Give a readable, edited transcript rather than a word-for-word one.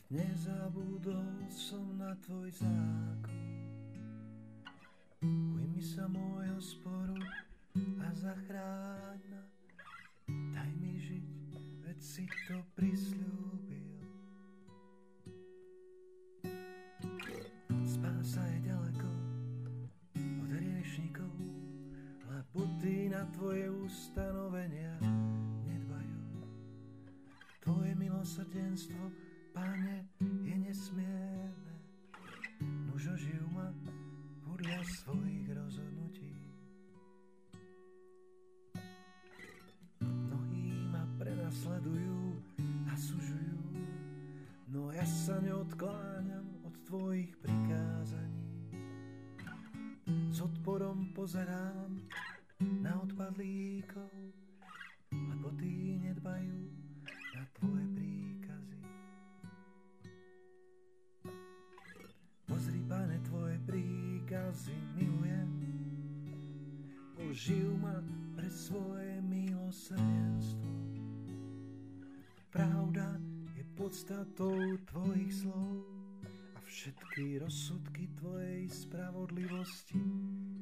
Nezabudol som na tvoj zákon. Ujmi sa môjho sporu a zachráň ma. Daj mi žiť, veď si to prisľúbil. Spása je ďaleko od riešnikov, lebo tí na tvoje ustanovenia nedbajú. Tvoje milosrdenstvo, Pane, je nesmierne, nuž oživ ma podľa svojich rozhodnutí. Mnohí ma prenasledujú a sužujú, no ja sa neodkláňam od tvojich prikázaní. S odporom pozerám na odpadlíkov, lebo tí nedbajú na tvoje príkazy. Pozri, Pane, tvoje príkazy milujem, oživ ma pre svoje milosrdenstvo. Pravda je podstatou tvojich slov a všetky rozsudky tvojej spravodlivosti